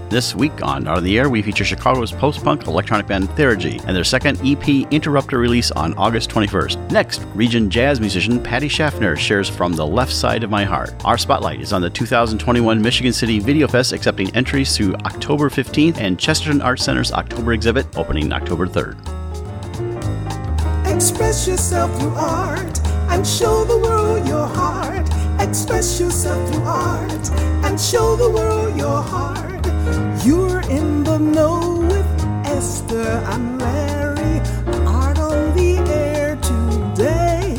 This week on Out of the Air, we feature Chicago's post-punk electronic band Theurgy and their second EP Interrupter release on August 21st. Next, region jazz musician Patty Schaffner shares From the Left Side of My Heart. Our spotlight is on the 2021 Michigan City Video Fest, accepting entries through October 15th, and Chesterton Arts Center's October exhibit opening October 3rd. Express yourself through art and show the world your heart. Express yourself through art and show the world your heart. You're in the know with Esther and Larry. Art on the air today.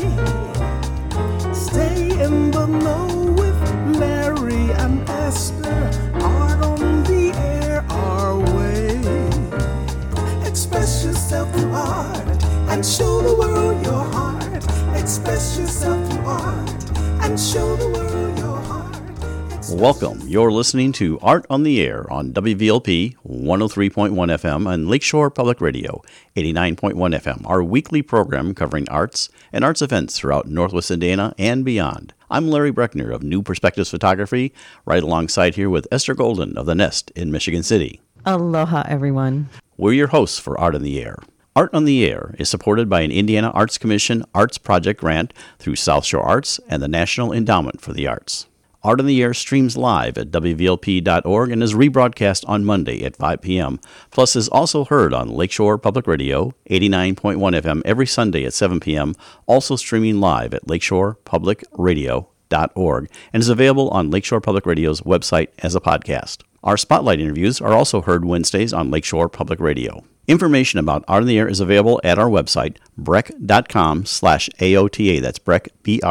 Stay in the know with Larry and Esther. Art on the air our way. Express yourself through art and show the world your heart. Express yourself through art and show the world your heart. Welcome. You're listening to Art on the Air on WVLP 103.1 FM and Lakeshore Public Radio 89.1 FM, our weekly program covering arts and arts events throughout Northwest Indiana and beyond. I'm Larry Breckner of New Perspectives Photography, right alongside here with Esther Golden of The Nest in Michigan City. Aloha, everyone. We're your hosts for Art on the Air. Art on the Air is supported by an Indiana Arts Commission Arts Project grant through South Shore Arts and the National Endowment for the Arts. Art on the Air streams live at WVLP.org and is rebroadcast on Monday at 5 p.m., plus is also heard on Lakeshore Public Radio 89.1 FM every Sunday at 7 p.m., also streaming live at lakeshorepublicradio.org, and is available on Lakeshore Public Radio's website as a podcast. Our spotlight interviews are also heard Wednesdays on Lakeshore Public Radio. Information about Art on the Air is available at our website, breck.com/AOTA. That's Breck,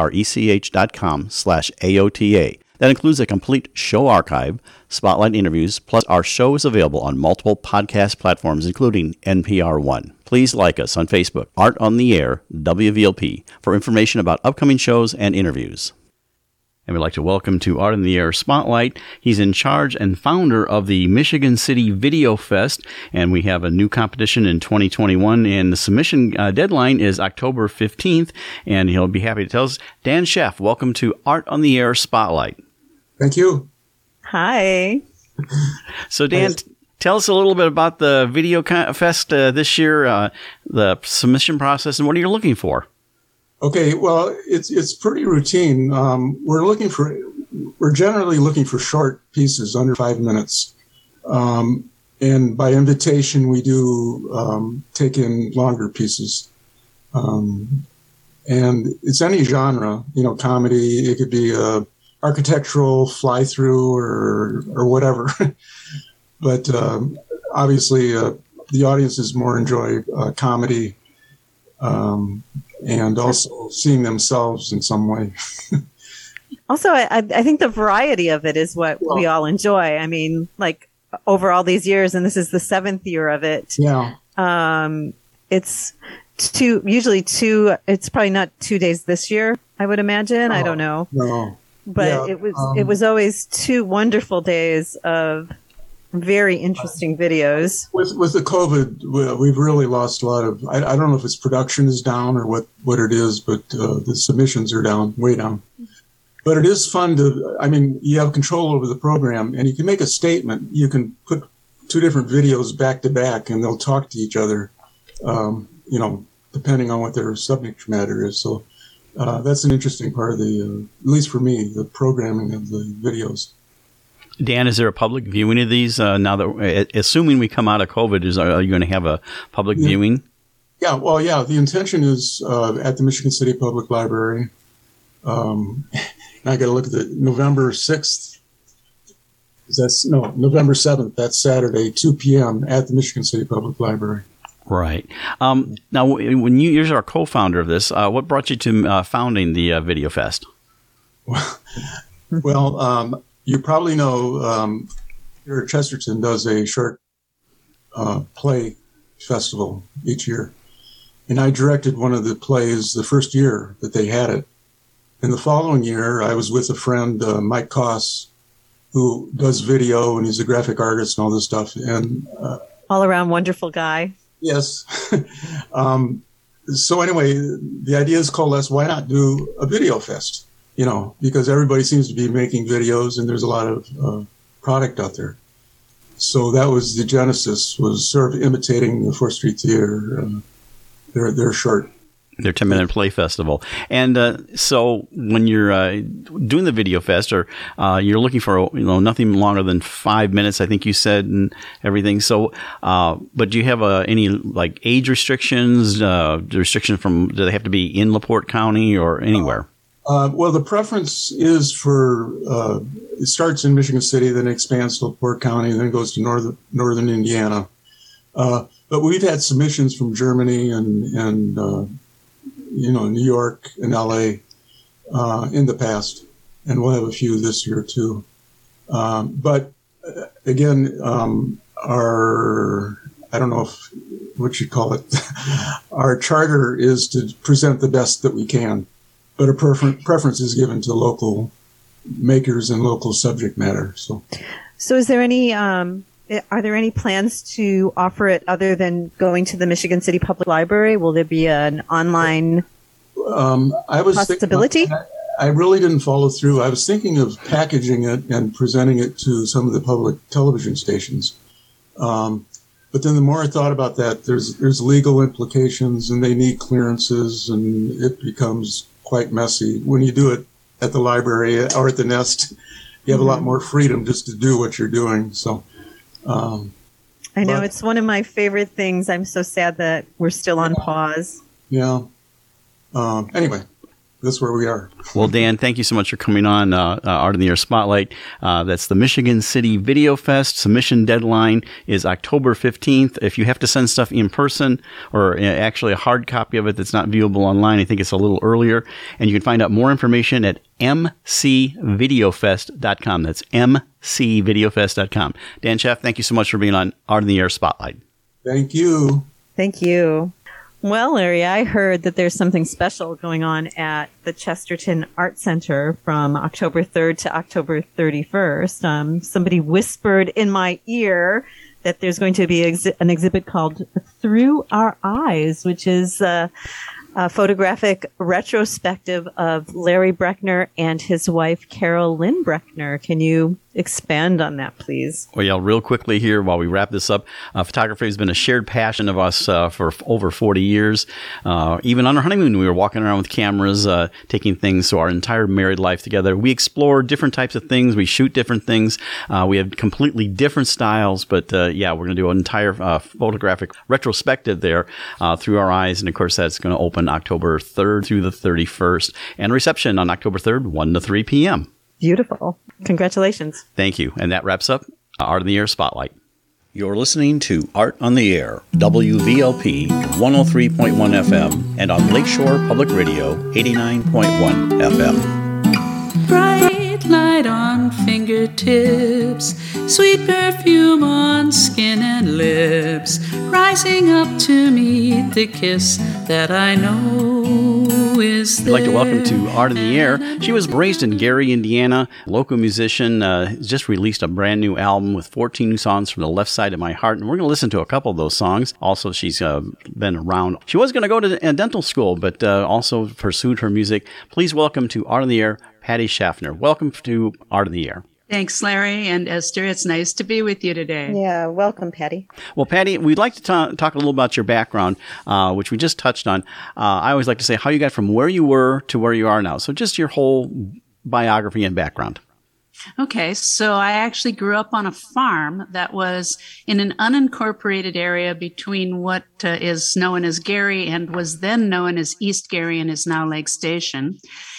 BRECH.com/AOTA. That includes a complete show archive, spotlight interviews, plus our show is available on multiple podcast platforms, including NPR One. Please like us on Facebook, Art on the Air, WVLP, for information about upcoming shows and interviews. And we'd like to welcome to Art on the Air Spotlight. He's in charge and founder of the Michigan City Video Fest, and we have a new competition in 2021, and the submission deadline is October 15th, and he'll be happy to tell us. Dan Sheff, welcome to Art on the Air Spotlight. Thank you. Hi. So, Dan, tell us a little bit about the Video Fest this year, the submission process, and what are you looking for? Okay, well, it's pretty routine. We're generally looking for short pieces under 5 minutes, and by invitation we do take in longer pieces, and it's any genre. Comedy. It could be architectural, fly through, or whatever. But obviously, the audiences more enjoy comedy. And also seeing themselves in some way. Also, I think the variety of it is what we all enjoy. I mean, like over all these years, and this is the 7th year of it. Yeah. It's it's probably not 2 days this year, I would imagine. I don't know. No. But it was always 2 wonderful days of very interesting videos. With the COVID, we've really lost a lot of. I don't know if it's production is down or what it is, but the submissions are down, way down. But it is fun to. I mean, you have control over the program, and you can make a statement. You can put 2 different videos back to back, and they'll talk to each other. Depending on what their subject matter is. So that's an interesting part of the, at least for me, the programming of the videos. Dan, is there a public viewing of these now that, assuming we come out of COVID, are you going to have a public viewing? Yeah, well, yeah, the intention is at the Michigan City Public Library. I got to look at the November 6th. November 7th, that's Saturday, 2 p.m. at the Michigan City Public Library. Right. Now, when you're our co-founder of this, what brought you to founding the Video Fest? Well, you probably know here at Chesterton does a short play festival each year. And I directed one of the plays the first year that they had it. And the following year, I was with a friend, Mike Koss, who does video, and he's a graphic artist and all this stuff. And all around wonderful guy. Yes. So anyway, the idea is coalesced. Why not do a video fest? Because everybody seems to be making videos and there's a lot of product out there. So that was the genesis, was sort of imitating the 4th Street Theater, their short. Their 10-minute play festival. And so when you're doing the Video Fest, or you're looking for nothing longer than 5 minutes, I think you said, and everything. So, but do you have any like age restrictions? Restriction from, do they have to be in LaPorte County or anywhere? Well, the preference is for it starts in Michigan City, then expands to LaPorte County, then it goes to northern Indiana. But we've had submissions from Germany and New York and LA in the past, and we'll have a few this year too. But again, I don't know what you call it, our charter is to present the best that we can, but a preference is given to local makers and local subject matter. So is there any? Are there any plans to offer it other than going to the Michigan City Public Library? Will there be an online possibility? I really didn't follow through. I was thinking of packaging it and presenting it to some of the public television stations. But then the more I thought about that, there's legal implications, and they need clearances, and it becomes quite messy. When you do it at the library or at the Nest, you have a lot more freedom just to do what you're doing. So. I know, it's one of my favorite things. I'm so sad that we're still on pause. Yeah. Anyway, that's where we are. Well, Dan, thank you so much for coming on Art in the Air Spotlight. That's the Michigan City Video Fest. Submission deadline is October 15th. If you have to send stuff in person, or actually a hard copy of it that's not viewable online, I think it's a little earlier. And you can find out more information at mcvideofest.com. That's mcvideofest.com. Dan Sheff, thank you so much for being on Art in the Air Spotlight. Thank you. Thank you. Well, Larry, I heard that there's something special going on at the Chesterton Art Center from October 3rd to October 31st. Somebody whispered in my ear that there's going to be an exhibit called Through Our Eyes, which is a photographic retrospective of Larry Brechner and his wife, Carol Lynn Brechner. Can you expand on that, please? Well, yeah, real quickly here while we wrap this up, photography has been a shared passion of us for over 40 years. Even on our honeymoon, we were walking around with cameras, taking things. So our entire married life together, we explore different types of things. We shoot different things. We have completely different styles, but yeah, we're going to do an entire photographic retrospective there through our eyes. And of course, that's going to open October 3rd through the 31st, and reception on October 3rd, 1 to 3 p.m. Beautiful. Congratulations. Thank you. And that wraps up Art in the Air Spotlight. You're listening to Art on the Air, WVLP 103.1 FM, and on Lakeshore Public Radio 89.1 FM. Bright light on fingertips, sweet perfume on skin and lips, rising up to meet the kiss that I know is there. I'd like to welcome to Art in the Air. She was raised in Gary, Indiana, local musician, just released a brand new album with 14 new songs from the left side of my heart, and we're going to listen to a couple of those songs. Also, she's been around. She was going to go to dental school, but also pursued her music. Please welcome to Art in the Air, Patty Schaffner. Welcome to Art in the Air. Thanks, Larry and Esther. It's nice to be with you today. Yeah, welcome, Patty. Well, Patty, we'd like to talk a little about your background, which we just touched on. I always like to say how you got from where you were to where you are now. So just your whole biography and background. Okay, so I actually grew up on a farm that was in an unincorporated area between what is known as Gary and was then known as East Gary and is now Lake Station.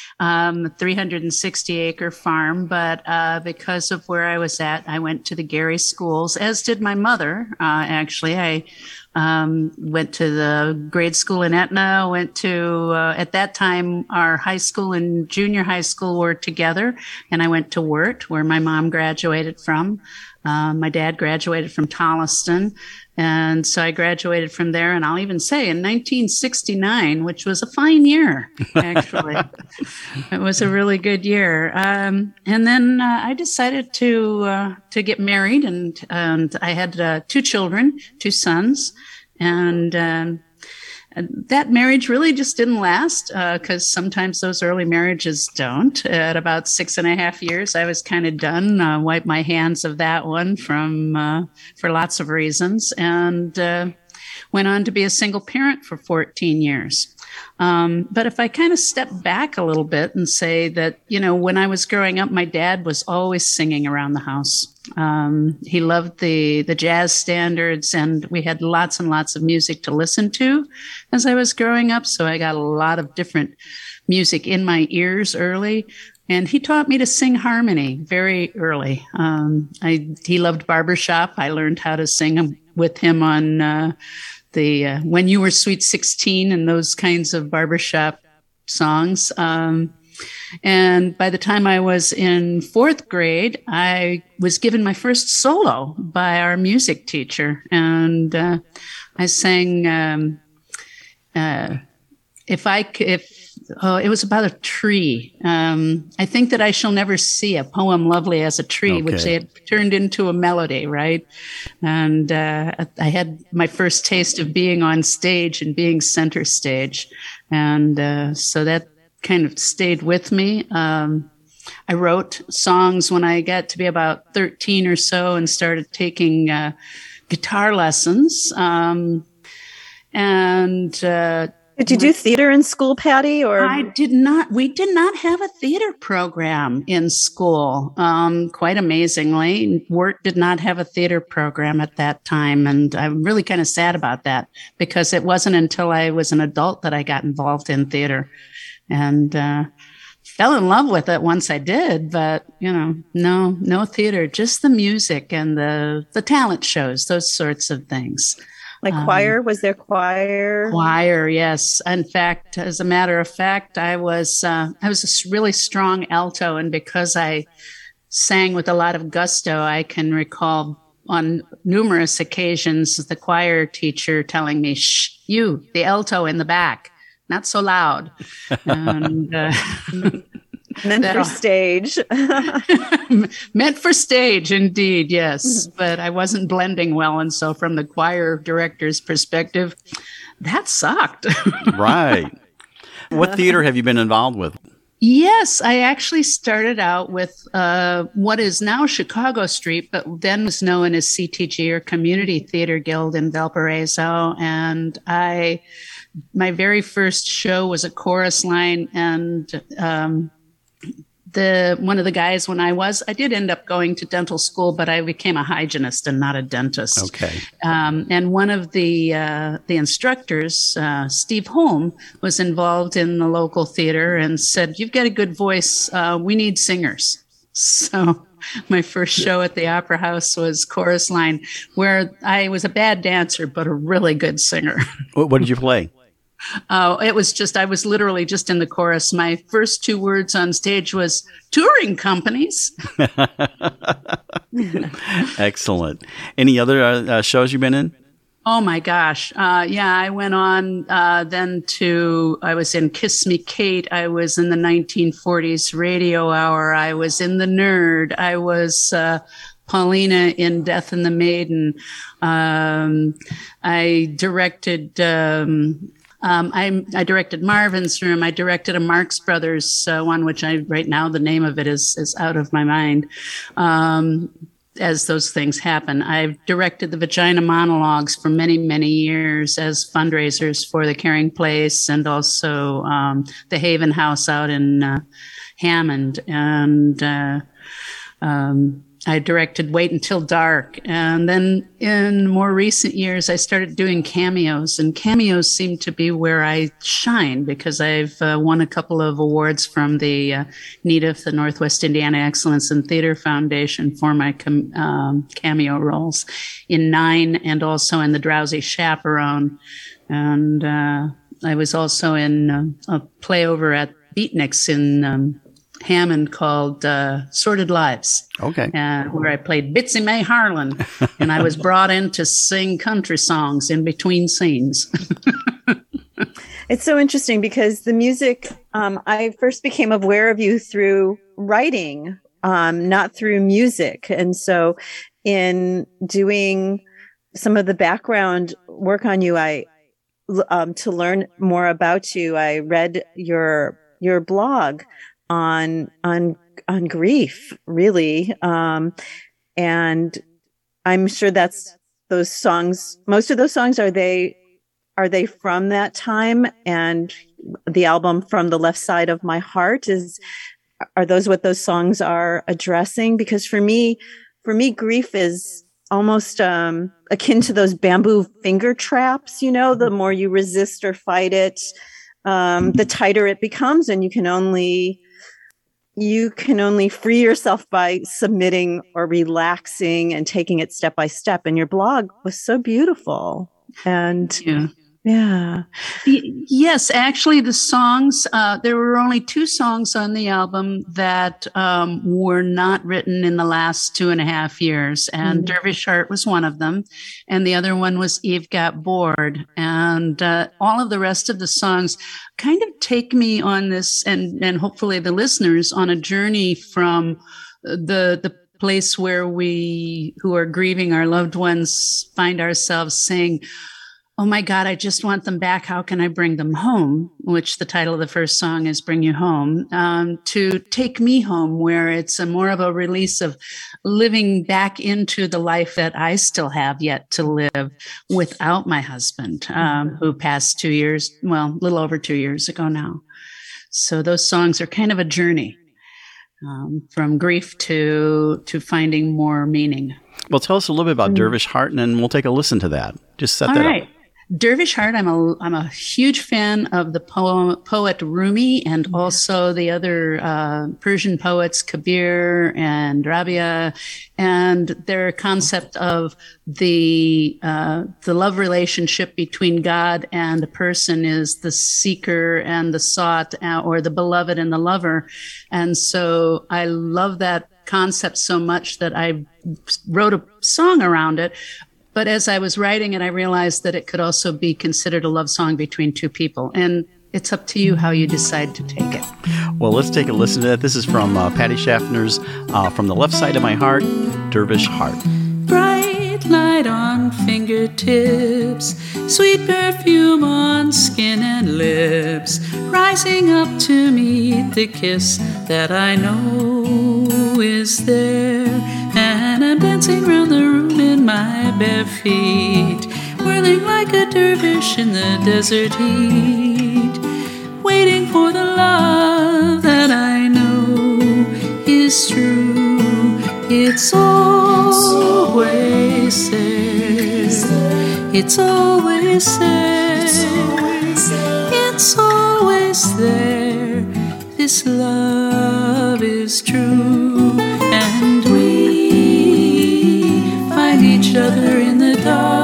360-acre farm, but because of where I was at, I went to the Gary schools, as did my mother. Actually, I went to the grade school in Etna, went to, at that time, our high school and junior high school were together, and I went to Wirt, where my mom graduated from. My dad graduated from Tolliston. And so I graduated from there. And I'll even say in 1969, which was a fine year, actually. It was a really good year. And then I decided to get married, and I had 2 children, 2 sons. And that marriage really just didn't last because sometimes those early marriages don't. At about 6.5 years, I was kind of done. Wiped my hands of that one for lots of reasons, and went on to be a single parent for 14 years. But if I kind of step back a little bit and say that, when I was growing up, my dad was always singing around the house. He loved the jazz standards, and we had lots and lots of music to listen to as I was growing up. So I got a lot of different music in my ears early. And he taught me to sing harmony very early. He loved barbershop. I learned how to sing with him on the When You Were Sweet 16 and those kinds of barbershop songs. And by the time I was in 4th grade, I was given my first solo by our music teacher. And I sang, it was about a tree. I think that I shall never see a poem lovely as a tree, Okay. which they had turned into a melody, right? And I had my first taste of being on stage and being center stage. And so that kind of stayed with me. I wrote songs when I got to be about 13 or so and started taking guitar lessons. Did you do theater in school, Patty? Or I did not. We did not have a theater program in school. Quite amazingly, Wirt did not have a theater program at that time. And I'm really kind of sad about that because it wasn't until I was an adult that I got involved in theater and fell in love with it once I did. But, no theater, just the music and the talent shows, those sorts of things. like choir? Was there choir? Choir, yes. In fact, as a matter of fact, I was a really strong alto, and because I sang with a lot of gusto, I can recall on numerous occasions the choir teacher telling me, "Shh, you, the alto in the back, not so loud." And Meant for stage. Meant for stage, indeed, yes. But I wasn't blending well. And so from the choir director's perspective, that sucked. Right. What theater have you been involved with? Yes, I actually started out with what is now Chicago Street, but then was known as CTG, or Community Theater Guild, in Valparaiso. And my very first show was a chorus line, and one of the guys, I did end up going to dental school, but I became a hygienist and not a dentist. Okay. And one of the instructors, Steve Holm, was involved in the local theater and said, "You've got a good voice. We need singers." So my first show at the Opera House was chorus line, where I was a bad dancer, but a really good singer. What did you play? Oh, I was literally just in the chorus. My first 2 words on stage was touring companies. Excellent. Any other shows you've been in? Oh my gosh. I went on I was in Kiss Me Kate. I was in the 1940s Radio Hour. I was in The Nerd. I was Paulina in Death and the Maiden. I directed I directed Marvin's Room. I directed a Marx Brothers one, which right now the name of it is out of my mind. As those things happen, I've directed the Vagina Monologues for many, many years as fundraisers for the Caring Place and also the Haven House out in Hammond. And I directed Wait Until Dark. And then in more recent years, I started doing cameos, and cameos seem to be where I shine because I've won a couple of awards from the NEDF, the Northwest Indiana Excellence in Theater Foundation, for my cameo roles in 9 and also in The Drowsy Chaperone. And I was also in a play over at Beatniks in Hammond called Sordid Lives. Okay. Where I played Bitsy Mae Harlan, and I was brought in to sing country songs in between scenes. It's so interesting because the music, I first became aware of you through writing, not through music. And so in doing some of the background work on you, I to learn more about you, I read your blog on grief, really, and I'm sure that's those songs. Most of those songs, are they from that time? And the album From the Left Side of My Heart, are those what those songs are addressing? Because for me, grief is almost akin to those bamboo finger traps. The more you resist or fight it, the tighter it becomes, and you can only free yourself by submitting or relaxing and taking it step by step. And your blog was so beautiful. And yeah. Yes, actually, the songs, there were only 2 songs on the album that were not written in the last 2.5 years. And Dervish Heart was one of them. And the other one was Eve Got Bored. And all of the rest of the songs kind of take me on this, and hopefully the listeners, on a journey from the place where we who are grieving our loved ones find ourselves saying, oh my God, I just want them back. How can I bring them home? Which the title of the first song is Bring You Home, to Take Me Home, where it's more of a release of living back into the life that I still have yet to live without my husband, who passed a little over 2 years ago now. So those songs are kind of a journey from grief to finding more meaning. Well, tell us a little bit about Dervish Heart, and then we'll take a listen to that. Just set that up. Dervish Heart, I'm a huge fan of the poet Rumi, and also the other Persian poets Kabir and Rabia, and their concept of the love relationship between God and a person is the seeker and the sought, or the beloved and the lover. And so I love that concept so much that I wrote a song around it. But as I was writing it, I realized that it could also be considered a love song between 2 people. And it's up to you how you decide to take it. Well, let's take a listen to that. This is from Patty Schaffner's From the Left Side of My Heart, Dervish Heart. Bright light on fingertips, sweet perfume on skin and lips, rising up to meet the kiss that I know is there. And I'm dancing round the room in my bare feet, whirling like a dervish in the desert heat, waiting for the love that I know is true. It's always there. It's always there. It's always there. This love is true. And we find each other in the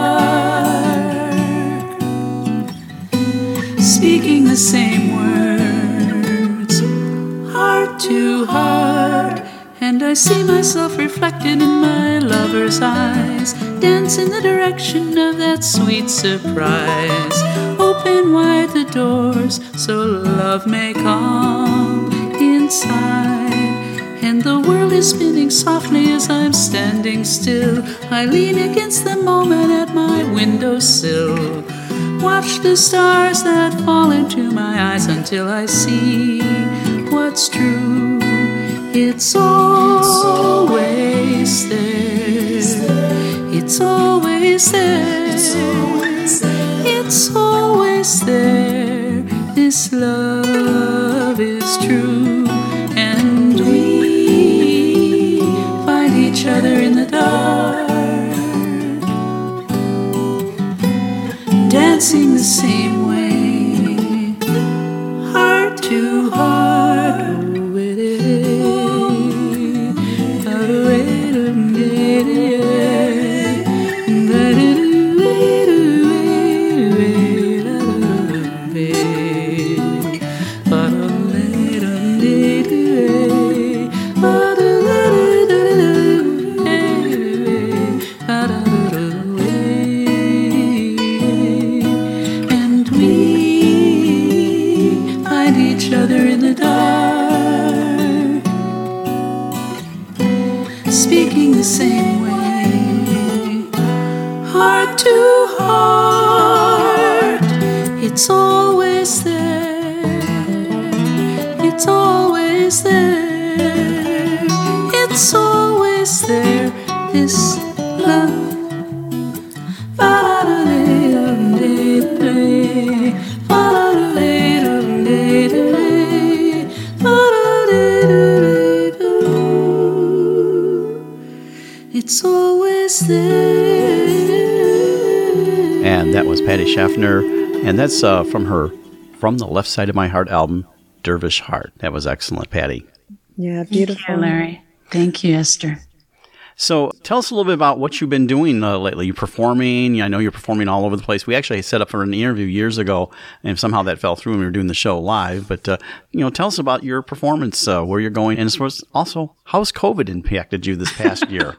dark, speaking the same words, heart to heart. And I see myself reflected in my lover's eyes, dance in the direction of that sweet surprise. Open wide the doors so love may come inside. And the world is spinning softly as I'm standing still. I lean against the moment at my windowsill, watch the stars that fall into my eyes until I see what's true. It's always there. It's always there. It's always there. This love is true. And we find each other in the dark, dancing the same way, heart to heart. Speaking the same way, heart to heart. It's always there. It's always there. It's always there. This love. It's always there. And that was Patty Schaffner, and that's from her From the Left Side of My Heart album, Dervish Heart. That was excellent, Patty. Yeah, beautiful. Thank you, Larry. Thank you, Esther. So tell us a little bit about what you've been doing lately. You're performing. I know you're performing all over the place. We actually set up for an interview years ago, and somehow that fell through and we were doing the show live. But, tell us about your performance, where you're going, and also, how's COVID impacted you this past year?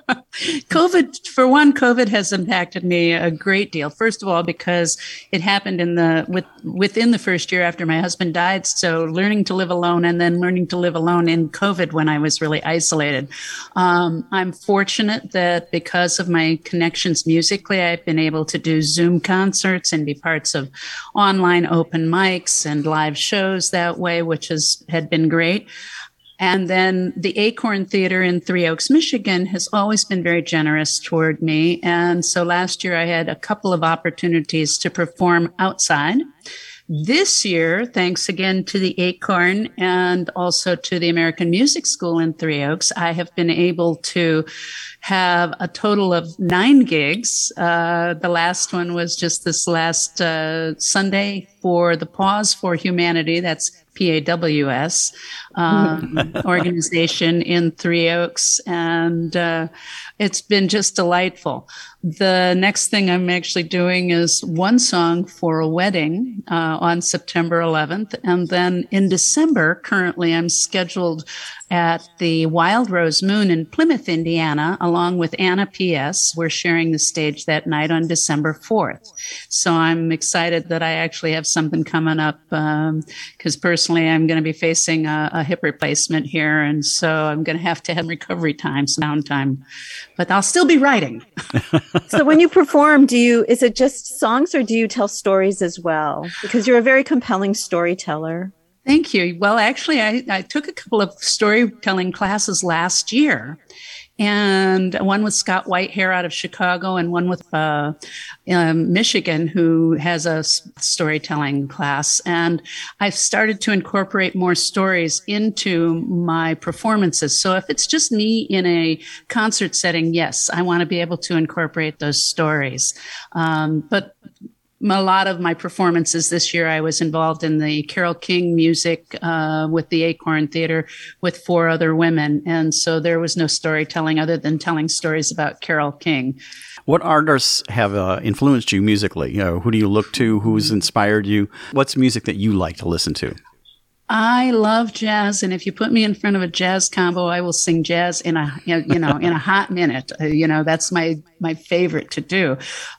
COVID has impacted me a great deal. First of all, because it happened within the first year after my husband died. So learning to live alone and then learning to live alone in COVID when I was really isolated. I'm fortunate that because of my connections musically, I've been able to do Zoom concerts and be parts of online open mics and live shows that way, which had been great. And then the Acorn Theater in Three Oaks, Michigan has always been very generous toward me. And so last year I had a couple of opportunities to perform outside. This year, thanks again to the Acorn and also to the American Music School in Three Oaks, I have been able to have a total of 9 gigs. The last one was just this last Sunday for the Pause for Humanity. That's PAWS organization in Three Oaks. And it's been just delightful. The next thing I'm actually doing is one song for a wedding on September 11th. And then in December, currently I'm scheduled at the Wild Rose Moon in Plymouth, Indiana, along with Anna P.S. We're sharing the stage that night on December 4th. So I'm excited that I actually have something coming up because personally I'm going to be facing a hip replacement here. And so I'm going to have recovery time, some downtime, but I'll still be writing. So when you perform, is it just songs or do you tell stories as well? Because you're a very compelling storyteller. Thank you. Well, actually, I took a couple of storytelling classes last year, and one with Scott Whitehair out of Chicago and one with Michigan, who has a storytelling class. And I've started to incorporate more stories into my performances. So if it's just me in a concert setting, yes, I want to be able to incorporate those stories. But a lot of my performances this year, I was involved in the Carole King music with the Acorn Theater with 4 other women. And so there was no storytelling other than telling stories about Carole King. What artists have influenced you musically? Who do you look to? Who's inspired you? What's music that you like to listen to? I love jazz, and if you put me in front of a jazz combo, I will sing jazz in a hot minute. That's my favorite to do.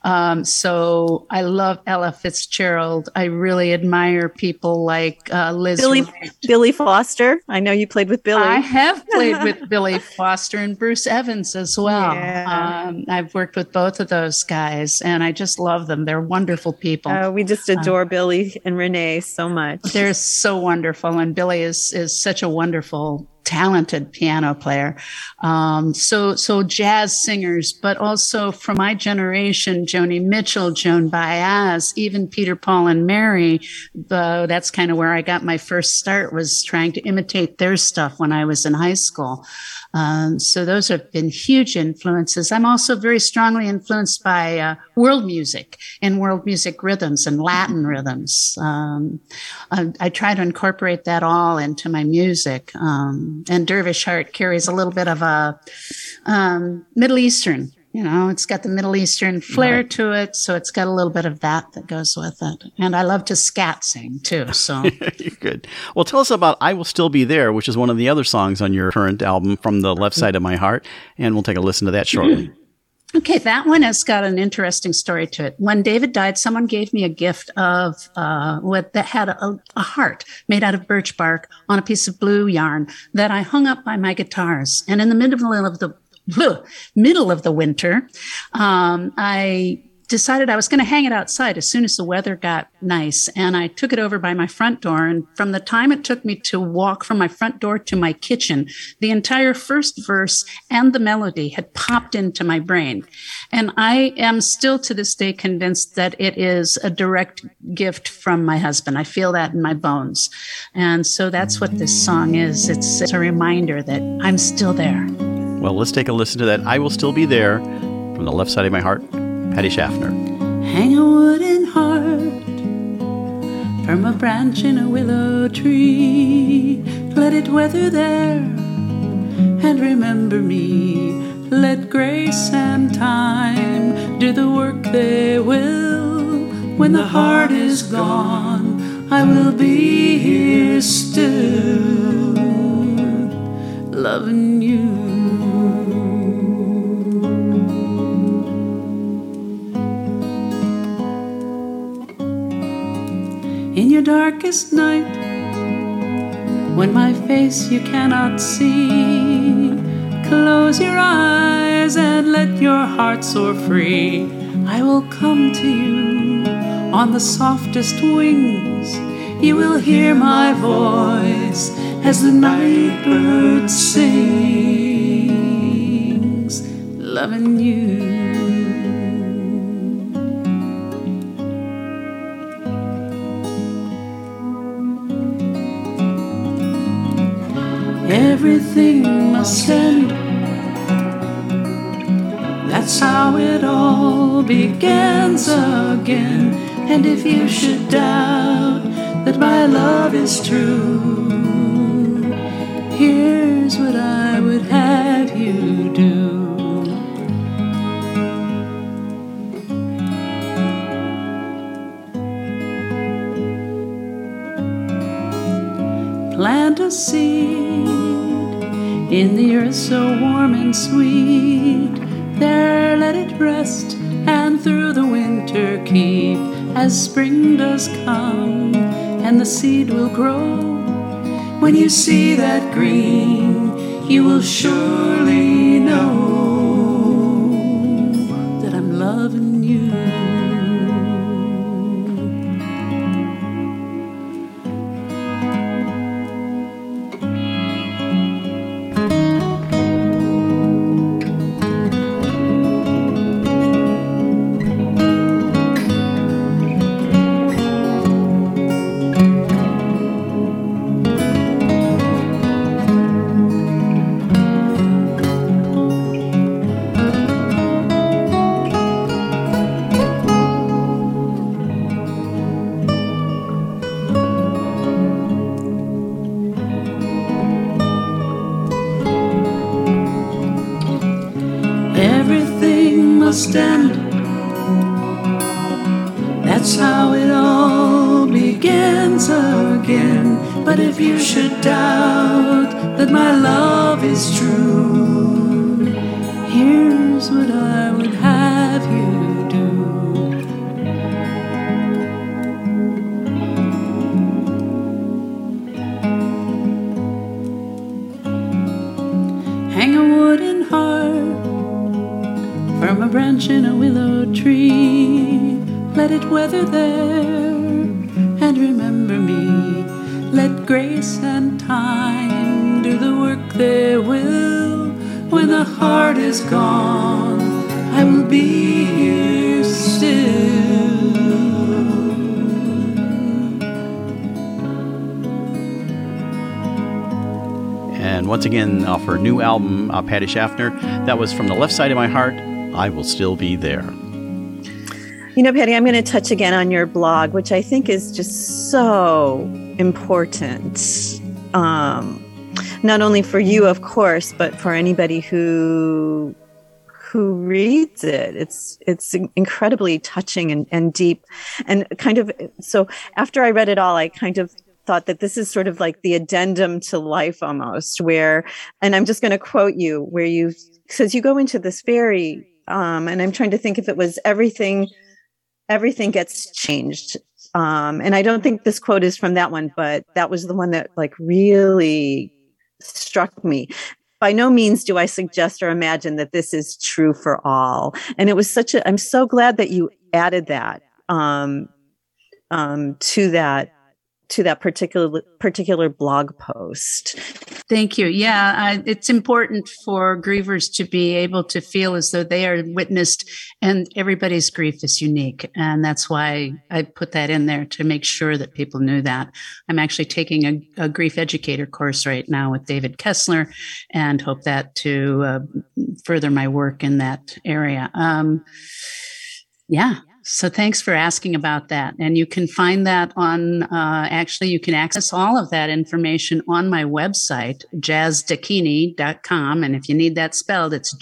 So I love Ella Fitzgerald. I really admire people like Liz. Billy Foster. I know you played with Billy. I have played with Billy Foster and Bruce Evans as well. Yeah. I've worked with both of those guys, and I just love them. They're wonderful people. We just adore Billy and Renee so much. They're so wonderful. And Billy is such a wonderful, talented piano player. So jazz singers, but also from my generation, Joni Mitchell, Joan Baez, even Peter, Paul, and Mary. That's kind of where I got my first start, was trying to imitate their stuff when I was in high school. So those have been huge influences. I'm also very strongly influenced by world music and world music rhythms and Latin rhythms. I try to incorporate that all into my music. And Dervish Heart carries a little bit of a Middle Eastern. It's got the Middle Eastern flair to it, so it's got a little bit of that goes with it. And I love to scat sing, too. So Good. Well, tell us about I Will Still Be There, which is one of the other songs on your current album, From the Left Side of My Heart, and we'll take a listen to that shortly. Okay, that one has got an interesting story to it. When David died, someone gave me a gift of that had a heart made out of birch bark on a piece of blue yarn that I hung up by my guitars. And in the middle of the winter, I decided I was going to hang it outside as soon as the weather got nice. And I took it over by my front door. And from the time it took me to walk from my front door to my kitchen, the entire first verse and the melody had popped into my brain. And I am still to this day convinced that it is a direct gift from my husband. I feel that in my bones. And so that's what this song is. It's a reminder that I'm still there. Well, let's take a listen to that. I Will Still Be There from The Left Side of My Heart, Patty Schaffner. Hang a wooden heart from a branch in a willow tree. Let it weather there and remember me. Let grace and time do the work they will. When the heart is gone, I will be here still, loving you. In your darkest night, when my face you cannot see, close your eyes and let your heart soar free. I will come to you on the softest wings. You will hear my voice as the night bird sings, loving you. Everything must end. That's how it all begins again. And if you should doubt that my love is true, here's what I would have you do. Plant a seed in the earth so warm and sweet. There let it rest and through the winter keep. As spring does come and the seed will grow, when you see that green, you will surely know that I'm loving you. End. That's how it all begins again. But if you should doubt that my love is true, here's what I would have you do. Hang a wooden heart from a branch in a willow tree. Let it weather there and remember me. Let grace and time do the work they will. When the heart is gone, I will be here still. And once again, off her new album, Patty Schaffner, that was From the Left Side of My Heart, I Will Still Be There. You know, Patty, I'm going to touch again on your blog, which I think is just so important. Not only for you, of course, but for anybody who reads it. It's incredibly touching and deep. And kind of, so after I read it all, I kind of thought that this is sort of like the addendum to life almost, where, and I'm just going to quote you, where you, says you go into this very, and I'm trying to think if it was everything gets changed. And I don't think this quote is from that one, but that was the one that like really struck me. By no means do I suggest or imagine that this is true for all. And it was I'm so glad that you added that to that particular blog post. Thank you. Yeah, it's important for grievers to be able to feel as though they are witnessed, and everybody's grief is unique. And that's why I put that in there, to make sure that people knew that. I'm actually taking a grief educator course right now with David Kessler, and hope that to further my work in that area. Yeah. So thanks for asking about that. And you can find that on, actually, you can access all of that information on my website, jazzdakini.com. And if you need that spelled, it's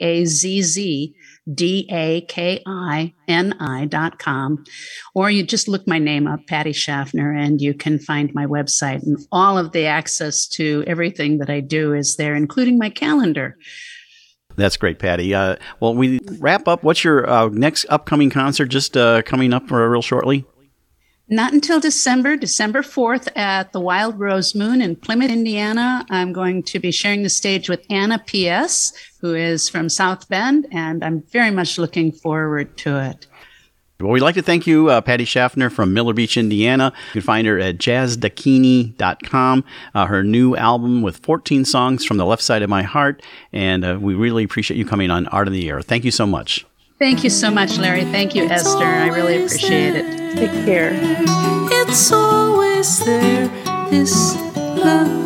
JAZZDAKINI.com. Or you just look my name up, Patty Schaffner, and you can find my website. And all of the access to everything that I do is there, including my calendar. That's great, Patty. Well, we wrap up. What's your next upcoming concert just coming up real shortly? Not until December 4th at the Wild Rose Moon in Plymouth, Indiana. I'm going to be sharing the stage with Anna P.S., who is from South Bend, and I'm very much looking forward to it. Well, we'd like to thank you, Patty Schaffner from Miller Beach, Indiana. You can find her at jazzdakini.com, her new album with 14 songs from the left side of my heart. And we really appreciate you coming on Art on the Air. Thank you so much. Thank you so much, Larry. Thank you, Esther. I really appreciate it. Take care. It's always there, this love.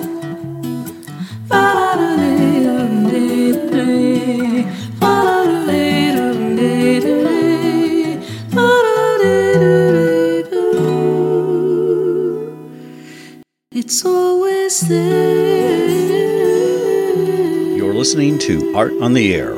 It's always there. You're listening to Art on the Air,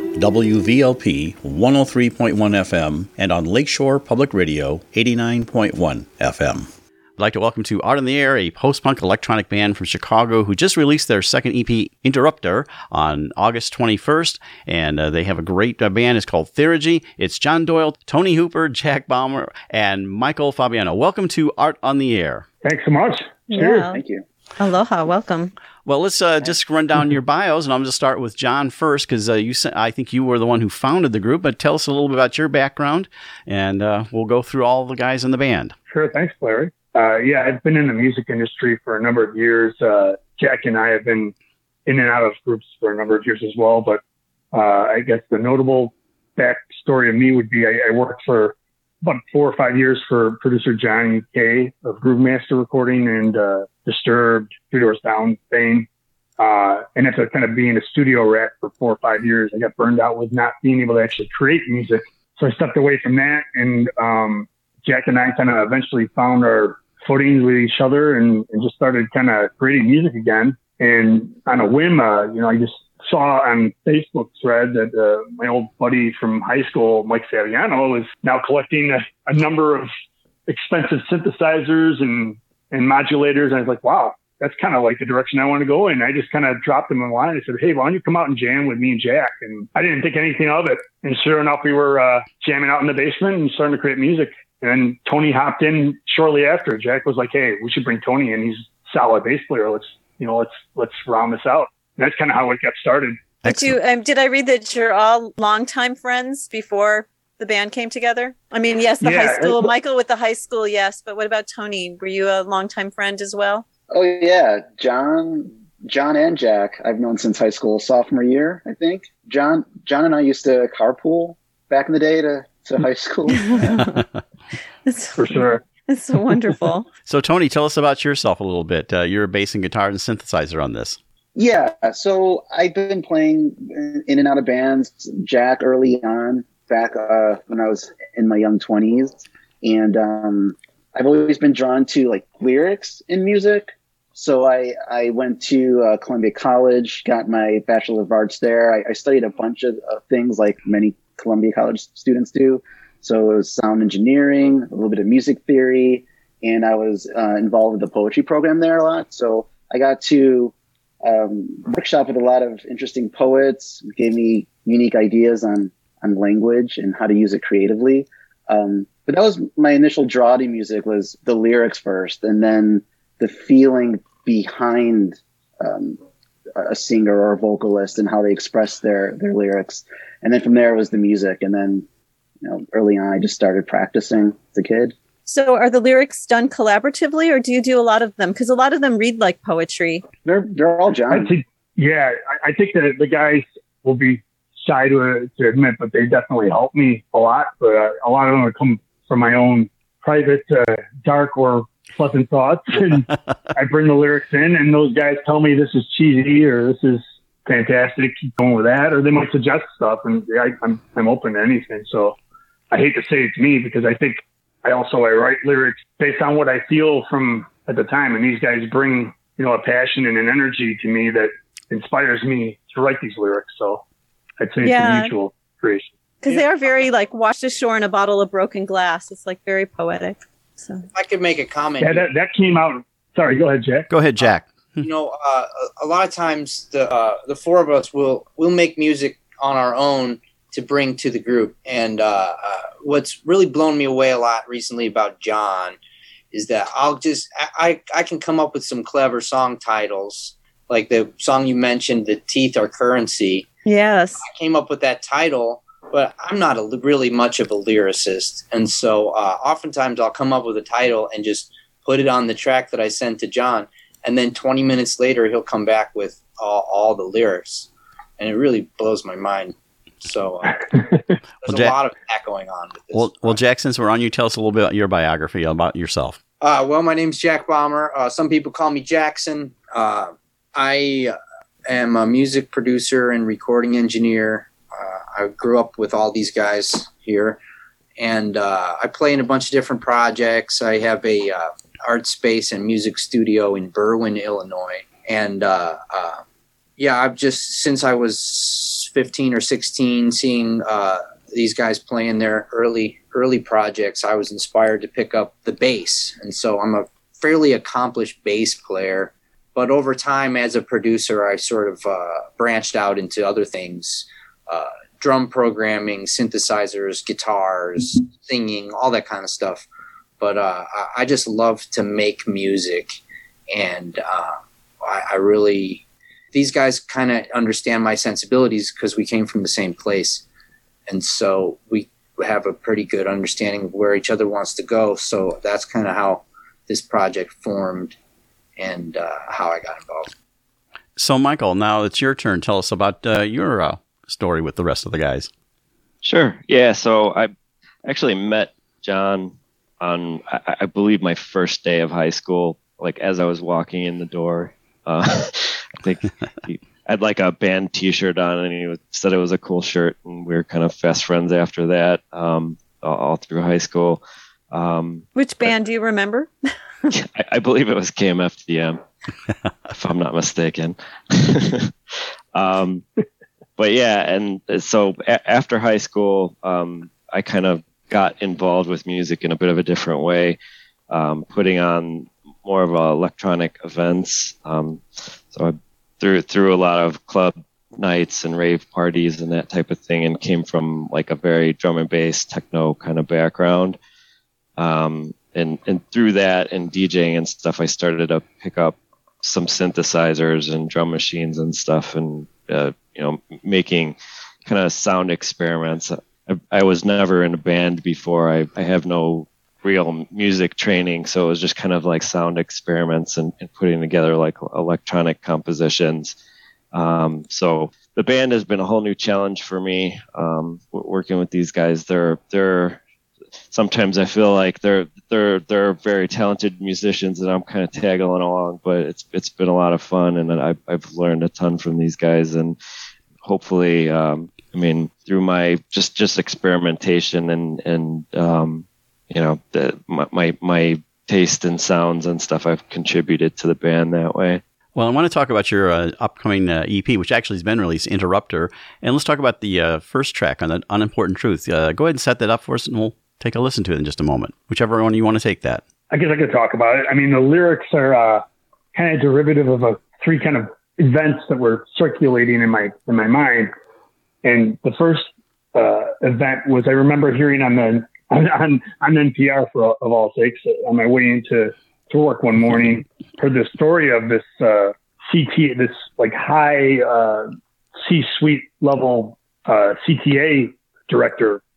WVLP 103.1 FM, and on Lakeshore Public Radio 89.1 FM. I'd like to welcome to Art on the Air, a post-punk electronic band from Chicago who just released their second EP, Interrupter, on August 21st. And they have a great band. It's called Theurgy. It's John Doyle, Tony Hooper, Jack Baumer, and Michael Fabiano. Welcome to Art on the Air. Thanks so much. Cheers. Thank you. Aloha. Welcome. Well, let's just run down your bios, and I'm going to start with John first, because I think you were the one who founded the group. But tell us a little bit about your background, and we'll go through all the guys in the band. Sure. Thanks, Larry. I've been in the music industry for a number of years. Jack and I have been in and out of groups for a number of years as well. But I guess the notable backstory of me would be I worked for about 4 or 5 years for producer Johnny Kay of Groove Master Recording and Disturbed, Three Doors Down fame. And after kind of being a studio rat for 4 or 5 years, I got burned out with not being able to actually create music. So I stepped away from that, and Jack and I kind of eventually found our footings with each other and just started kind of creating music again. And on a whim, I just saw on Facebook thread that my old buddy from high school, Mike Fabiano, is now collecting a number of expensive synthesizers and modulators. And I was like, wow, that's kind of like the direction I want to go in. I just kind of dropped him a line. I said, hey, why don't you come out and jam with me and Jack? And I didn't think anything of it. And sure enough, we were jamming out in the basement and starting to create music. And then Tony hopped in shortly after. Jack was like, hey, we should bring Tony in. He's a solid bass player. Let's round this out. And that's kind of how it got started. Did I read that you're all longtime friends before the band came together? I mean, yes, high school, Michael with the high school, yes. But what about Tony? Were you a longtime friend as well? Oh, yeah. John and Jack, I've known since high school, sophomore year, I think. John and I used to carpool back in the day to high school. For sure. It's so wonderful. So, Tony, tell us about yourself a little bit. You're a bass and guitar and synthesizer on this. Yeah. So I've been playing in and out of bands, Jack, early on, back when I was in my young 20s. And I've always been drawn to like lyrics in music. So I went to Columbia College, got my Bachelor of Arts there. I studied a bunch of things like many Columbia College students do. So it was sound engineering, a little bit of music theory, and I was involved with the poetry program there a lot. So I got to workshop with a lot of interesting poets, gave me unique ideas on language and how to use it creatively. But that was my initial draw to music, was the lyrics first, and then the feeling behind a singer or a vocalist and how they express their lyrics. And then from there was the music. And then early on, I just started practicing as a kid. So are the lyrics done collaboratively, or do you do a lot of them? Because a lot of them read like poetry. They're all John. I think that the guys will be shy to admit, but they definitely help me a lot. But a lot of them come from my own private, dark or pleasant thoughts, and I bring the lyrics in, and those guys tell me this is cheesy or this is fantastic, keep going with that, or they might suggest stuff, and I'm open to anything. So I hate to say it's me, because I think I write lyrics based on what I feel from at the time, and these guys bring a passion and an energy to me that inspires me to write these lyrics. So I'd say it's a mutual creation. Because they are very like washed ashore in a bottle of broken glass. It's like very poetic. So I could make a comment. Yeah, that came out. Sorry, go ahead, Jack. Go ahead, Jack. A lot of times the four of us will make music on our own to bring to the group. And what's really blown me away a lot recently about John is that I can come up with some clever song titles, like the song you mentioned, "The Teeth Are Currency." Yes, I came up with that title, but I'm not really much of a lyricist, and so oftentimes I'll come up with a title and just put it on the track that I sent to John. And then 20 minutes later, he'll come back with all the lyrics. And it really blows my mind. So there's a lot of that going on with this. Well, Jack, since we're on you, tell us a little bit about your biography, about yourself. Well, my name's Jack Bomber. Some people call me Jackson. I am a music producer and recording engineer. I grew up with all these guys here. And I play in a bunch of different projects. I have a art space and music studio in Berwyn, Illinois. And I've just, since I was 15 or 16, seeing these guys playing their early projects, I was inspired to pick up the bass. And so I'm a fairly accomplished bass player. But over time, as a producer, I sort of branched out into other things, drum programming, synthesizers, guitars, singing, all that kind of stuff. But I just love to make music. And I really, these guys kind of understand my sensibilities because we came from the same place. And so we have a pretty good understanding of where each other wants to go. So that's kind of how this project formed and how I got involved. So, Michael, now it's your turn. Tell us about your story with the rest of the guys. Sure. Yeah. So I actually met John on, I believe, my first day of high school, like as I was walking in the door. I think I had like a band T-shirt on, and he said it was a cool shirt, and we were kind of fast friends after that, all through high school. Which band do you remember? I believe it was KMFDM, if I'm not mistaken. But yeah, and so after high school, I kind of got involved with music in a bit of a different way, putting on more of electronic events. So I threw a lot of club nights and rave parties and that type of thing, and came from like a very drum and bass techno kind of background. And through that and DJing and stuff, I started to pick up some synthesizers and drum machines and stuff, and making kind of sound experiments. I was never in a band before. I have no real music training, so it was just kind of like sound experiments and putting together like electronic compositions. So the band has been a whole new challenge for me. Working with these guys, they're sometimes I feel like they're very talented musicians, and I'm kind of tagging along. But it's been a lot of fun, and I've learned a ton from these guys, and hopefully, through my just experimentation and my taste in sounds and stuff, I've contributed to the band that way. Well, I want to talk about your upcoming EP, which actually has been released, Interrupter. And let's talk about the first track on the Unimportant Truth. Go ahead and set that up for us, and we'll take a listen to it in just a moment. Whichever one you want to take that. I guess I could talk about it. I mean, the lyrics are kind of derivative of three kind of events that were circulating in my mind. And the first event was, I remember hearing on NPR of all sakes, on my way into work one morning, heard the story of this this like high C-suite level CTA director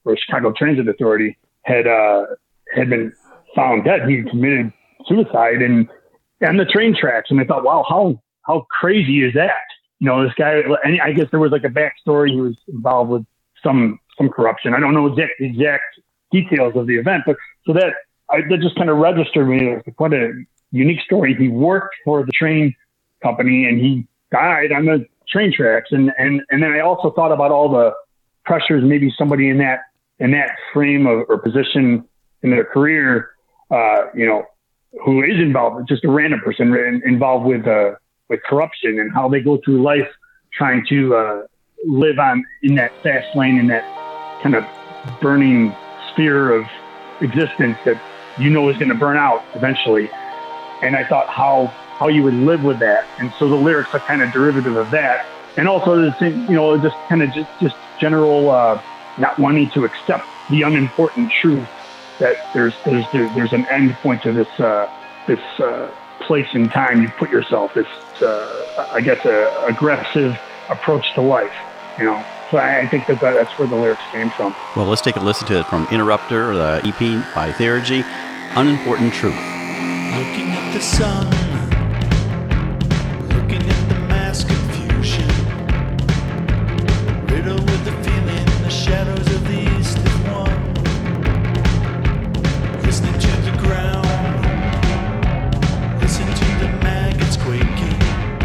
or Chicago Transit Authority, had been found dead. He committed suicide and on the train tracks. And I thought, wow, how crazy is that? You know, this guy, and I guess there was like a backstory. He was involved with some corruption. I don't know exact details of the event, but so that just kind of registered me. What a unique story. He worked for the train company and he died on the train tracks. And then I also thought about all the pressures, maybe somebody in that frame or position in their career, you know, who is involved, just a random person involved with corruption, and how they go through life trying to live in that fast lane, in that kind of burning sphere of existence that you know is going to burn out eventually. And I thought how you would live with that. And so the lyrics are kind of derivative of that. And also this thing, you know, just kind of just general not wanting to accept the unimportant truth that there's an end point to this place in time you put yourself, this I guess a aggressive approach to life, you know. So I think that's where the lyrics came from. Well, let's take a listen to it from Interrupter, the EP by Theurgy, Unimportant Truth. Looking at the sun, looking at the mass confusion, riddled with the feeling the shadows of the east is one. Listening to the ground, listen to the maggots quaking,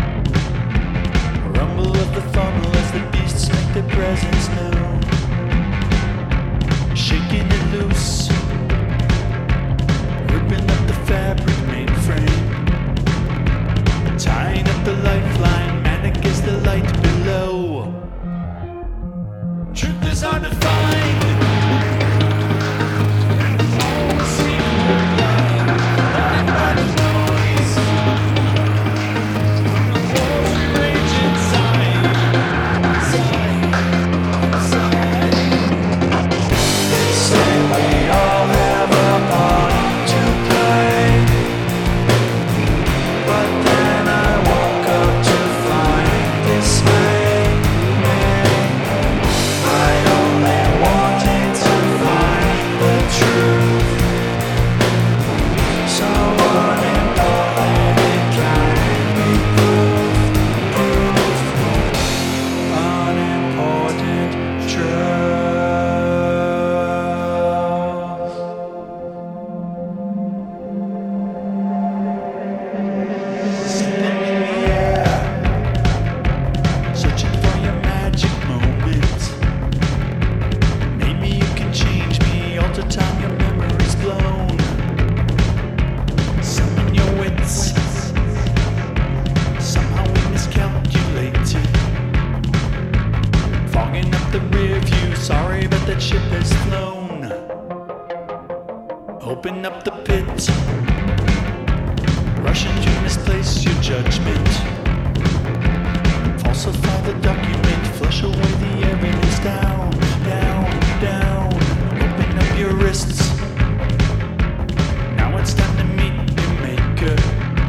rumble of the fumble as the beasts make their presence known, shaking it loose, ripping up the fabric mainframe, tying up the lifeline, manic is the light below. Truth is hard to find. Open up the pit, rushing to misplace your judgment, falsify the document, flush away the evidence. Down, down, down, open up your wrists. Now it's time to meet your maker,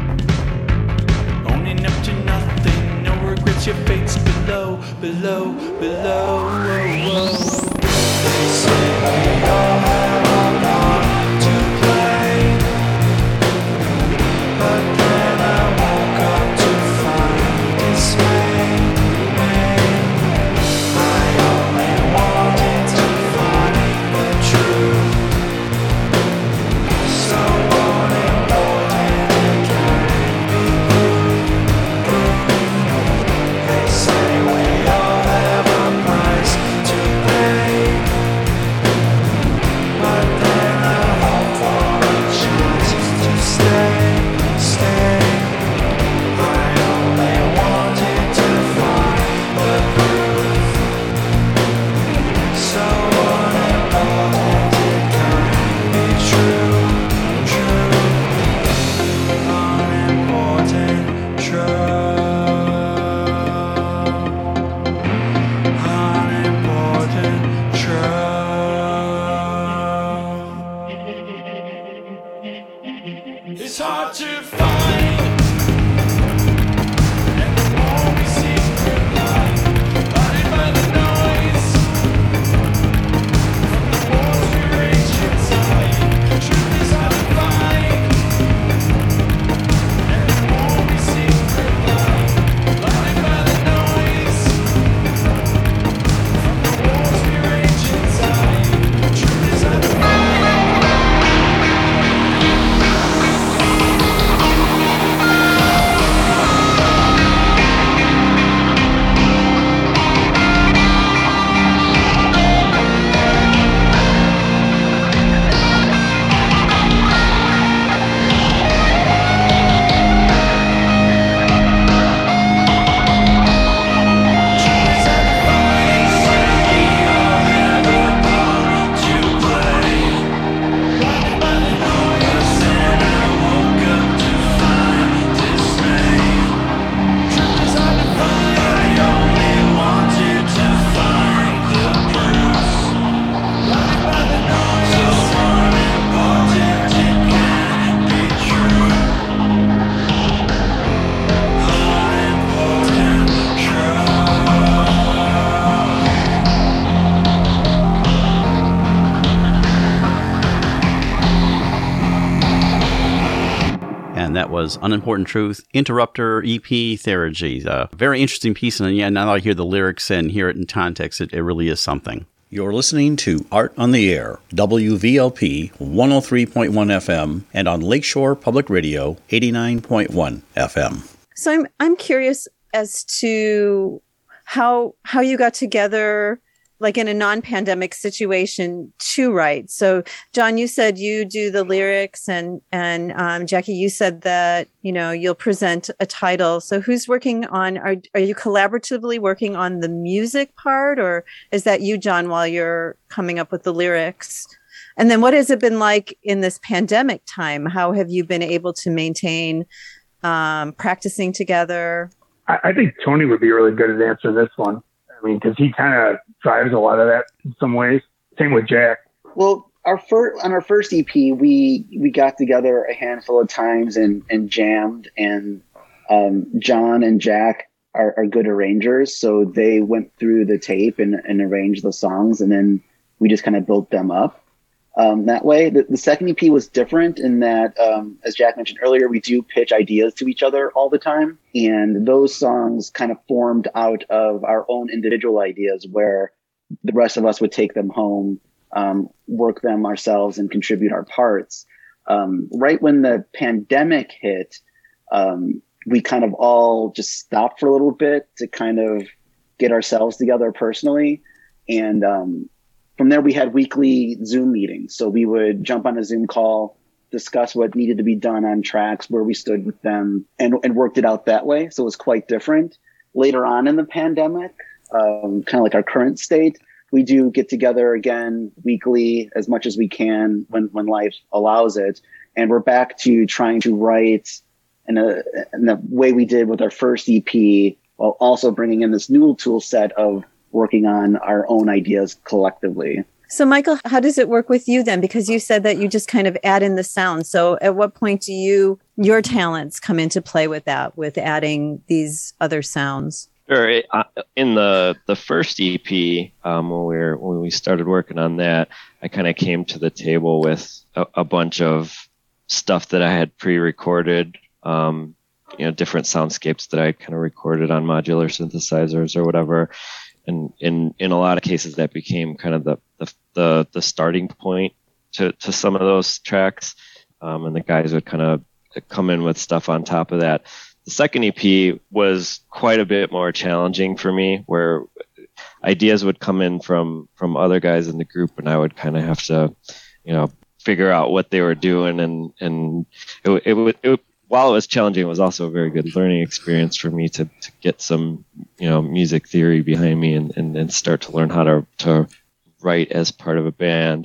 owning up to nothing, no regrets, your fate's below, below, below. Whoa, whoa. They say we all have a part to play, but then I woke up to find dismay. I only wanted to find the truth, so unimportant it can't be proved. They say we all have a price to pay, but then I hope for a chance to stay. I only wanted to find the proof, so unimportant it can't be true. Unimportant it's hard to find, and the more we seek reply, blinded by the noise from And that was Unimportant Truth, Interrupter, EP, Therigy. A very interesting piece. And yeah, now that I hear the lyrics and hear it in context, it really is something. You're listening to Art on the Air, WVLP 103.1 FM, and on Lakeshore Public Radio 89.1 FM. So I'm curious as to how you got together, like in a non-pandemic situation, to write. So, John, you said you do the lyrics, and Jackie, you said that you'll present a title. So, who's working on? Are you collaboratively working on the music part, or is that you, John, while you're coming up with the lyrics? And then, what has it been like in this pandemic time? How have you been able to maintain practicing together? I think Tony would be really good at answering this one. I mean, because he kind of drives a lot of that in some ways. Same with Jack. Well, on our first EP, we got together a handful of times and jammed. And John and Jack are good arrangers, so they went through the tape and arranged the songs, and then we just kind of built them up that way. The second EP was different in that, as Jack mentioned earlier, we do pitch ideas to each other all the time. And those songs kind of formed out of our own individual ideas, where the rest of us would take them home, work them ourselves, and contribute our parts. Right when the pandemic hit, we kind of all just stopped for a little bit to kind of get ourselves together personally. And from there, we had weekly Zoom meetings. So we would jump on a Zoom call, discuss what needed to be done on tracks, where we stood with them, and worked it out that way. So it was quite different. Later on in the pandemic, kind of like our current state, we do get together again weekly as much as we can when life allows it. And we're back to trying to write in the way we did with our first EP, while also bringing in this new tool set of working on our own ideas collectively. So, Michael, how does it work with you then? Because you said that you just kind of add in the sound. So at what point do your talents come into play with that, with adding these other sounds? Sure. In the first EP, when we started working on that, I kind of came to the table with a bunch of stuff that I had pre-recorded, different soundscapes that I kind of recorded on modular synthesizers or whatever. And in a lot of cases, that became kind of the starting point to some of those tracks. And the guys would kind of come in with stuff on top of that. The second EP was quite a bit more challenging for me, where ideas would come in from other guys in the group, and I would kind of have to, figure out what they were doing. And it while it was challenging, it was also a very good learning experience for me to get some, music theory behind me and start to learn how to write as part of a band.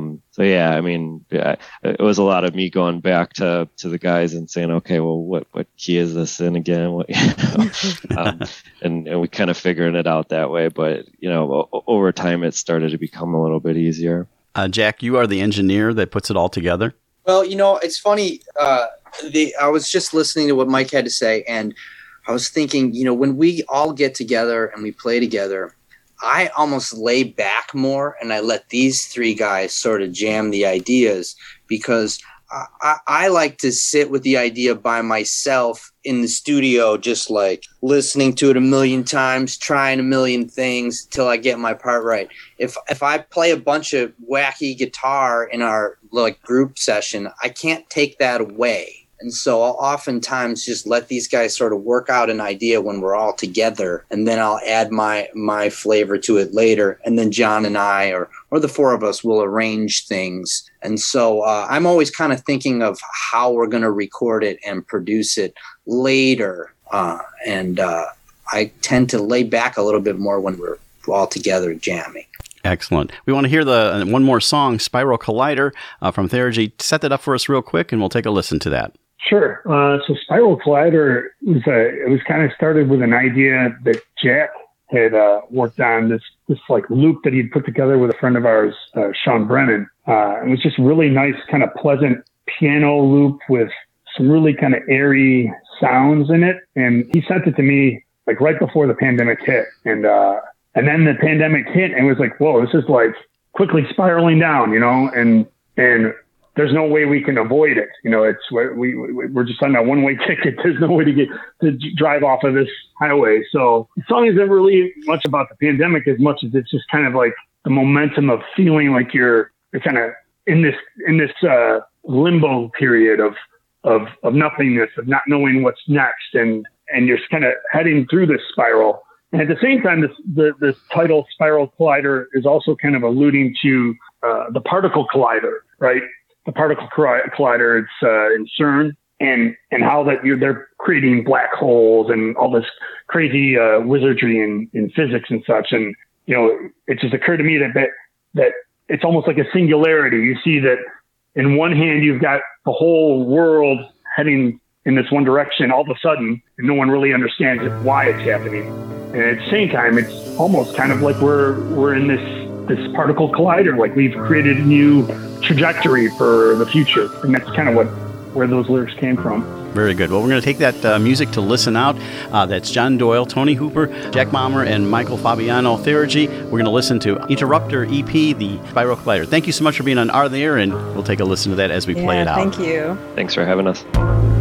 It was a lot of me going back to the guys and saying, okay, well, what key is this in again? And we kind of figuring it out that way. But, over time, it started to become a little bit easier. Jack, you are the engineer that puts it all together? Well, it's funny. I was just listening to what Mike had to say, and I was thinking, when we all get together and we play together, I almost lay back more and I let these three guys sort of jam the ideas, because I like to sit with the idea by myself in the studio, just like listening to it a million times, trying a million things till I get my part right. If I play a bunch of wacky guitar in our group session, I can't take that away. And so I'll oftentimes just let these guys sort of work out an idea when we're all together, and then I'll add my flavor to it later. And then John and I, or the four of us, will arrange things. And so I'm always kind of thinking of how we're going to record it and produce it later. I tend to lay back a little bit more when we're all together jamming. Excellent. We want to hear the one more song, Spiral Collider, from Therigy. Set that up for us real quick, and we'll take a listen to that. Sure. So Spiral Collider was kind of started with an idea that Jack had worked on, this loop that he'd put together with a friend of ours, Sean Brennan. It was just really nice, kind of pleasant piano loop with some really kind of airy sounds in it. And he sent it to me right before the pandemic hit. And then the pandemic hit, and it was like, whoa, this is quickly spiraling down, and there's no way we can avoid it. We're just on that one-way ticket. There's no way to drive off of this highway. So the song isn't really much about the pandemic as much as it's just kind of like the momentum of feeling like you're kind of in this limbo period of nothingness, of not knowing what's next, and you're kind of heading through this spiral. And at the same time, this title Spiral Collider is also kind of alluding to the particle collider, right? The particle collider, it's in CERN, and how that they're creating black holes and all this crazy wizardry in physics and such. And it just occurred to me that it's almost like a singularity. You see that in one hand you've got the whole world heading in this one direction all of a sudden, and no one really understands why it's happening. And at the same time, it's almost kind of like we're in this particle collider, like we've created a new trajectory for the future. And that's kind of where those lyrics came from. Very good. Well, we're going to take that music to listen out. That's John Doyle, Tony Hooper, Jack Bommer, and Michael Fabiano Ferraggi. We're going to listen to Interrupter EP, the Spiral Collider. Thank you so much for being on Art of the Air, and we'll take a listen to that as we play it out. Thank you. Thanks for having us.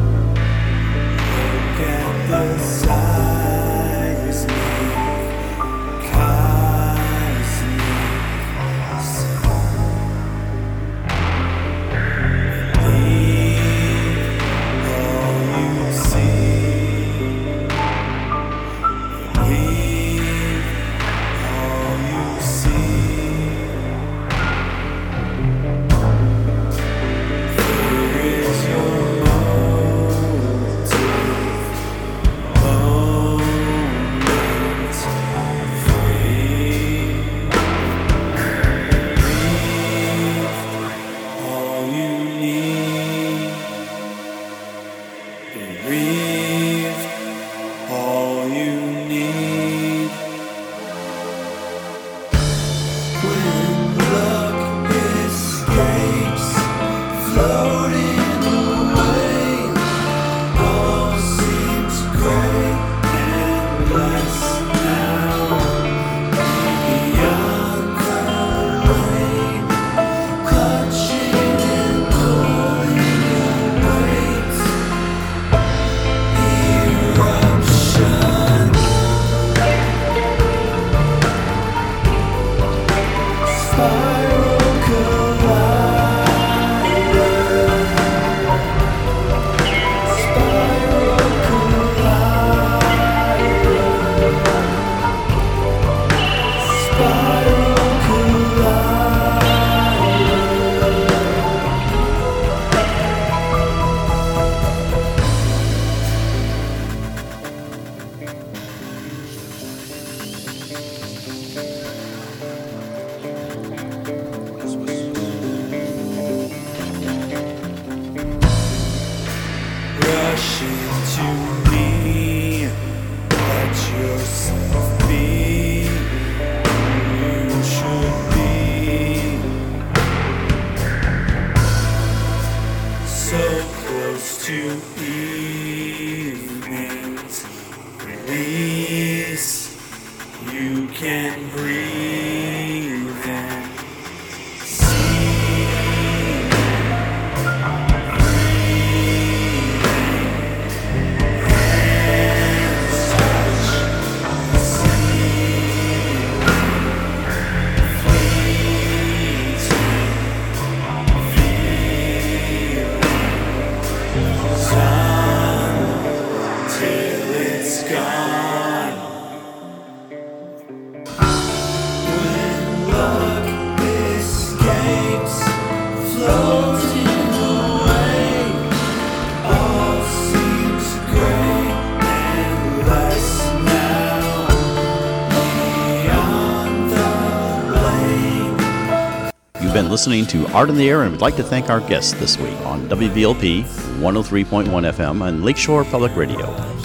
Listening to Art in the Air, and we'd like to thank our guests this week on WVLP 103.1 FM and Lakeshore Public Radio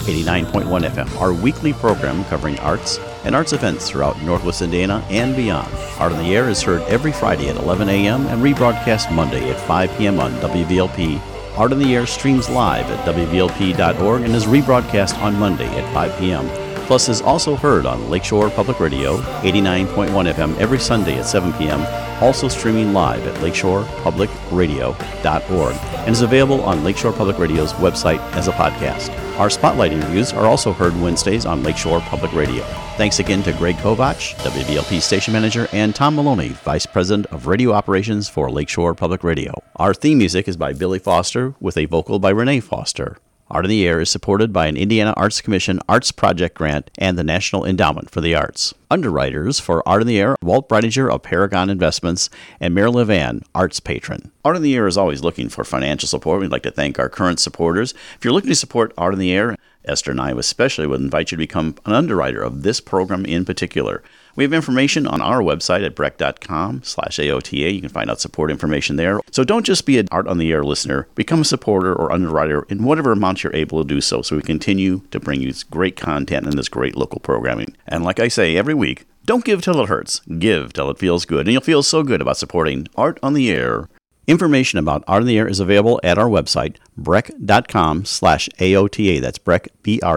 89.1 FM, our weekly program covering arts and arts events throughout Northwest Indiana and beyond. Art in the Air is heard every Friday at 11 a.m. and rebroadcast Monday at 5 p.m. on WVLP. Art in the Air streams live at WVLP.org and is rebroadcast on Monday at 5 p.m. Plus is also heard on Lakeshore Public Radio 89.1 FM every Sunday at 7 p.m. also streaming live at lakeshorepublicradio.org and is available on Lakeshore Public Radio's website as a podcast. Our spotlight interviews are also heard Wednesdays on Lakeshore Public Radio. Thanks again to Greg Kovach, WVLP station manager, and Tom Maloney, vice president of radio operations for Lakeshore Public Radio. Our theme music is by Billy Foster with a vocal by Renee Foster. Art in the Air is supported by an Indiana Arts Commission Arts Project grant and the National Endowment for the Arts. Underwriters for Art in the Air, Walt Breidinger of Paragon Investments and Mary Levan, Arts Patron. Art in the Air is always looking for financial support. We'd like to thank our current supporters. If you're looking to support Art in the Air, Esther and I especially would invite you to become an underwriter of this program in particular. We have information on our website at breck.com/AOTA. You can find out support information there. So don't just be an Art on the Air listener. Become a supporter or underwriter in whatever amount you're able to do so we continue to bring you great content and this great local programming. And like I say every week, don't give till it hurts. Give till it feels good. And you'll feel so good about supporting Art on the Air. Information about Art on the Air is available at our website, breck.com/AOTA. That's Breck,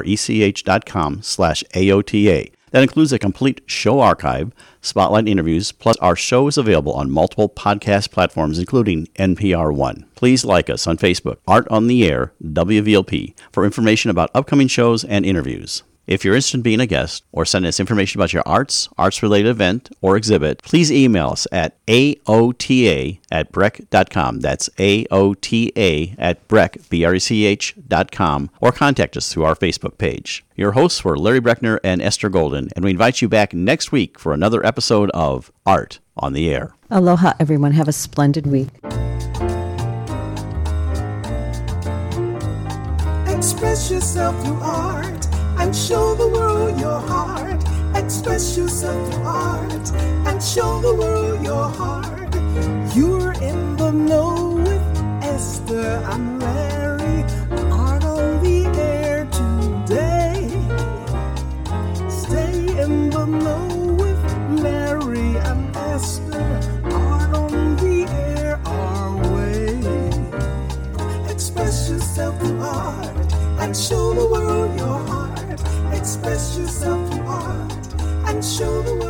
BRECH.com/AOTA. That includes a complete show archive, spotlight interviews, plus our show is available on multiple podcast platforms, including NPR One. Please like us on Facebook, Art on the Air, WVLP, for information about upcoming shows and interviews. If you're interested in being a guest or sending us information about your arts-related event or exhibit, please email us at aota@breck.com. That's aota@breck, BRECH.com, or contact us through our Facebook page. Your hosts were Larry Breckner and Esther Golden, and we invite you back next week for another episode of Art on the Air. Aloha, everyone. Have a splendid week. Express yourself through art and show the world your heart. Express yourself through art and show the world your heart. You're in the know with Esther and Larry. Art on the Air today. Stay in the know with Larry and Esther. Art on the Air our way. Express yourself through art and show the world your heart. Express yourself through art and show the world